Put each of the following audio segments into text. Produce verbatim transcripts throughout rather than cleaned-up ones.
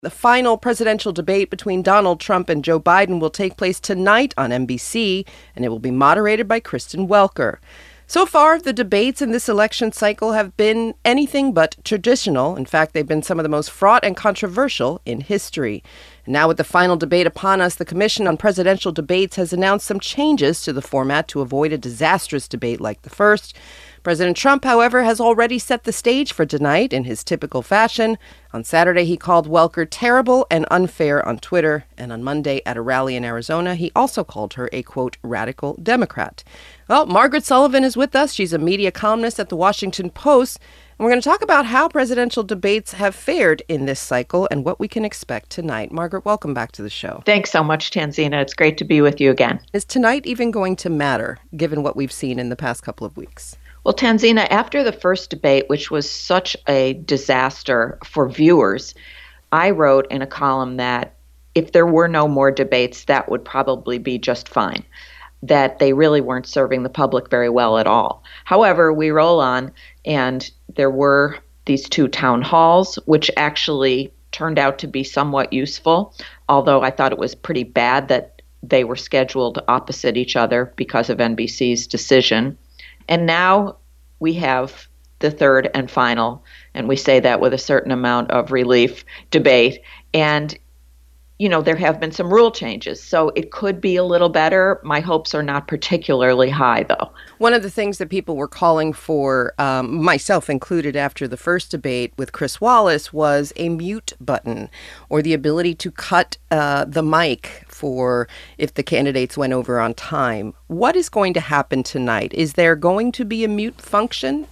The final presidential debate between Donald Trump and Joe Biden will take place tonight on N B C, and it will be moderated by Kristen Welker. So far, the debates in this election cycle have been anything but traditional. In fact, they've been some of the most fraught and controversial in history. And now with the final debate upon us, the Commission on Presidential Debates has announced some changes to the format to avoid a disastrous debate like the first. President Trump, however, has already set the stage for tonight in his typical fashion. On Saturday, he called Welker terrible and unfair on Twitter. And on Monday, at a rally in Arizona, he also called her a, quote, radical Democrat. Well, Margaret Sullivan is with us. She's a media columnist at The Washington Post. And we're going to talk about how presidential debates have fared in this cycle and what we can expect tonight. Margaret, welcome back to the show. Thanks so much, Tanzina. It's great to be with you again. Is tonight even going to matter, given what we've seen in the past couple of weeks? Well, Tanzina, after the first debate, which was such a disaster for viewers, I wrote in a column that if there were no more debates, that would probably be just fine, that they really weren't serving the public very well at all. However, we roll on, and there were these two town halls, which actually turned out to be somewhat useful, although I thought it was pretty bad that they were scheduled opposite each other because of N B C's decision. And now we have the third and final, and we say that with a certain amount of relief, debate. And, you know, there have been some rule changes, so it could be a little better. My hopes are not particularly high, though. One of the things that people were calling for, um, myself included, after the first debate with Chris Wallace was a mute button, or the ability to cut uh, the mic for if the candidates went over on time. What is going to happen tonight? Is there going to be a mute function?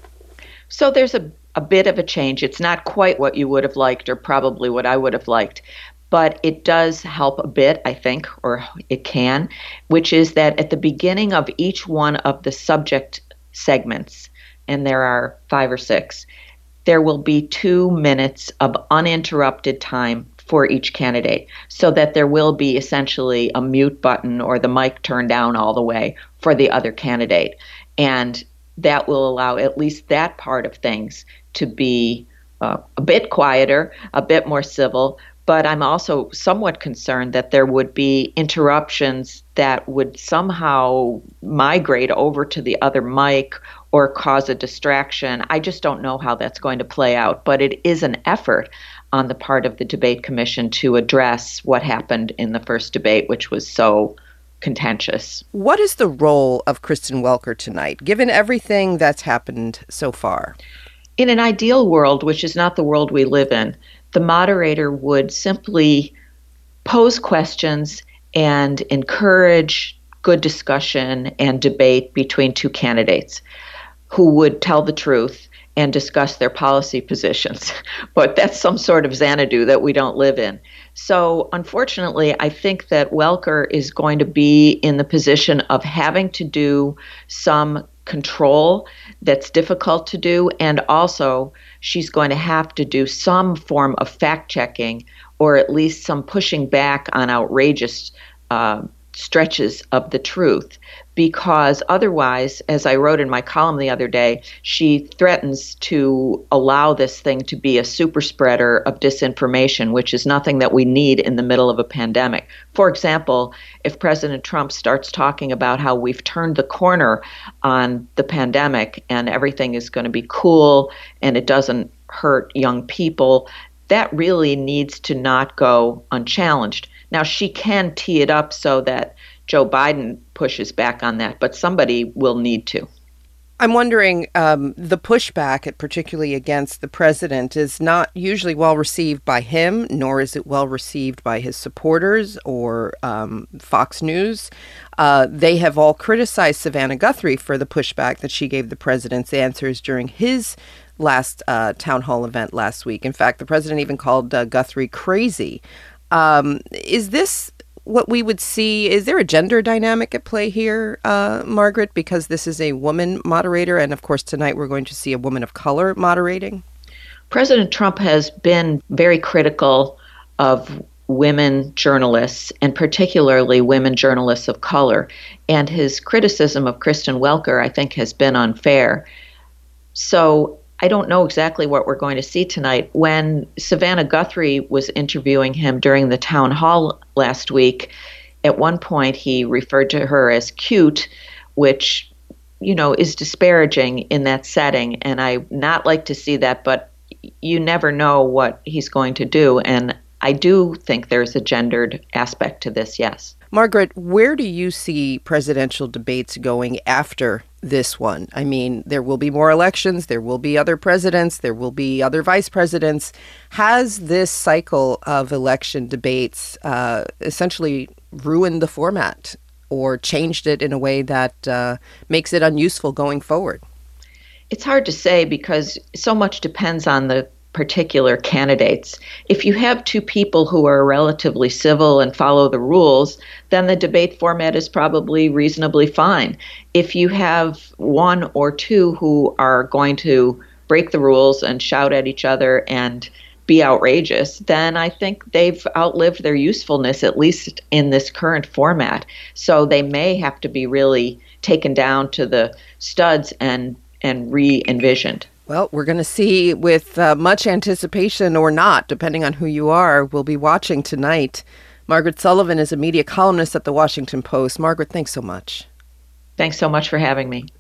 So there's a, a bit of a change. It's not quite what you would have liked, or probably what I would have liked. But it does help a bit, I think, or it can, which is that at the beginning of each one of the subject segments, and there are five or six, there will be two minutes of uninterrupted time for each candidate, so that there will be essentially a mute button or the mic turned down all the way for the other candidate. And that will allow at least that part of things to be uh, a bit quieter, a bit more civil. But I'm also somewhat concerned that there would be interruptions that would somehow migrate over to the other mic or cause a distraction. I just don't know how that's going to play out. But it is an effort on the part of the debate commission to address what happened in the first debate, which was so contentious. What is the role of Kristen Welker tonight, given everything that's happened so far? In an ideal world, which is not the world we live in, the moderator would simply pose questions and encourage good discussion and debate between two candidates who would tell the truth and discuss their policy positions. But that's some sort of Xanadu that we don't live in. So unfortunately, I think that Welker is going to be in the position of having to do some control that's difficult to do, and also she's going to have to do some form of fact-checking, or at least some pushing back on outrageous uh, stretches of the truth, because otherwise, as I wrote in my column the other day, she threatens to allow this thing to be a super spreader of disinformation, which is nothing that we need in the middle of a pandemic. For example, if President Trump starts talking about how we've turned the corner on the pandemic and everything is going to be cool and it doesn't hurt young people, that really needs to not go unchallenged. Now, she can tee it up so that Joe Biden pushes back on that, but somebody will need to. I'm wondering, um, the pushback, particularly against the president, is not usually well received by him, nor is it well received by his supporters or um, Fox News. Uh, they have all criticized Savannah Guthrie for the pushback that she gave the president's answers during his last uh, town hall event last week. In fact, the president even called uh, Guthrie crazy. Um, is this what we would see? Is there a gender dynamic at play here, uh, Margaret, because this is a woman moderator? And of course, tonight we're going to see a woman of color moderating. President Trump has been very critical of women journalists, and particularly women journalists of color. And his criticism of Kristen Welker, I think, has been unfair. So I don't know exactly what we're going to see tonight. When Savannah Guthrie was interviewing him during the town hall last week, at one point he referred to her as cute, which, you know, is disparaging in that setting. And I not like to see that, but you never know what he's going to do. And I do think there's a gendered aspect to this, yes. Margaret, where do you see presidential debates going after this one? I mean, there will be more elections, there will be other presidents, there will be other vice presidents. Has this cycle of election debates uh, essentially ruined the format or changed it in a way that uh, makes it unuseful going forward? It's hard to say because so much depends on the particular candidates. If you have two people who are relatively civil and follow the rules, then the debate format is probably reasonably fine. If you have one or two who are going to break the rules and shout at each other and be outrageous, then I think they've outlived their usefulness, at least in this current format. So they may have to be really taken down to the studs and, and re-envisioned. Well, we're going to see with uh, much anticipation or not, depending on who you are. We'll be watching tonight. Margaret Sullivan is a media columnist at The Washington Post. Margaret, thanks so much. Thanks so much for having me.